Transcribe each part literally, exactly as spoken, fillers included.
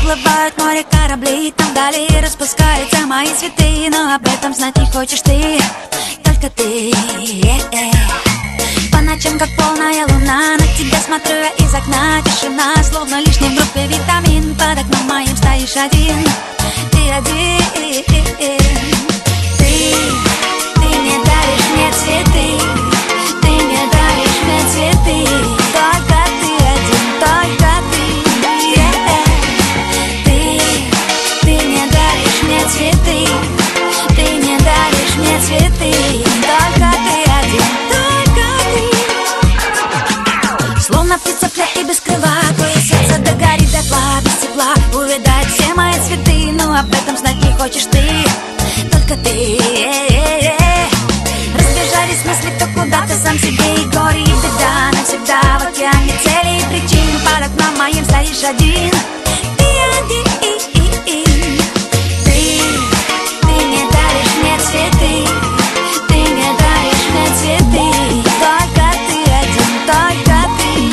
уплывают в море корабли, там вдали распускаются мои цветы. Но об этом знать не хочешь ты, только ты. По ночам, как полная луна, на тебя смотрю я из окна. Тишина, словно лишний в группе витамин. Под окном моим стоишь один, ты один. Ты, ты не даришь мне цветы, ты не даришь мне цветы. Только ты один, только ты. Ты, ты не даришь мне цветы, ты не даришь мне цветы. Только ты один, только ты. Словно птица в клетке без крыла, твое сердце догорит дотла, без тепла увядают все мои цветы. Но об этом знать не хочешь ты, только ты. Разбежались мысли кто куда, ты сам себе и горе, и беда. Навсегда в океане цели и причин. Под окном моим стоишь один, ты один. Ты, ты не даришь мне цветы, ты не даришь мне цветы. Только ты один, только ты.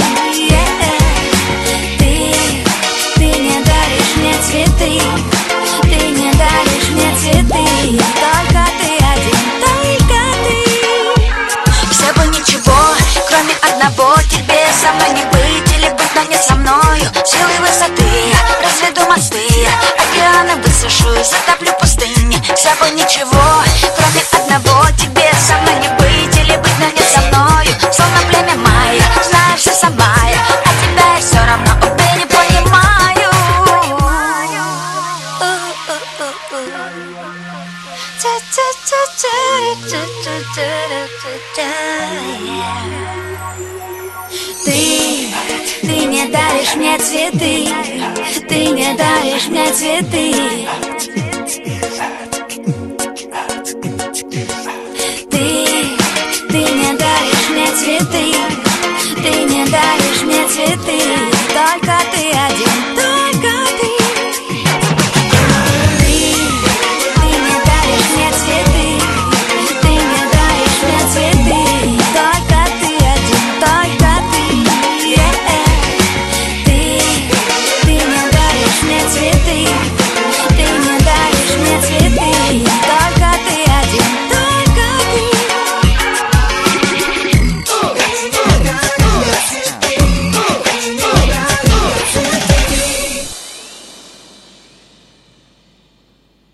Ты, ты не даришь мне цветы, ты не даришь мне цветы. Только ты один, только ты. Все бы ничего, кроме одного, тебе со мной не быть или быть, но не со мною. Силы высоты, разведу мосты, океаны высушу, затоплю пустыни. Все бы ничего, кроме одного, тебе со мной не быть или быть, но не со мною. Словно племя майя, знаю все сама я, а тебя я все равно, увы, не понимаю. Ты, ты не даришь мне цветы, ты не даришь мне цветы.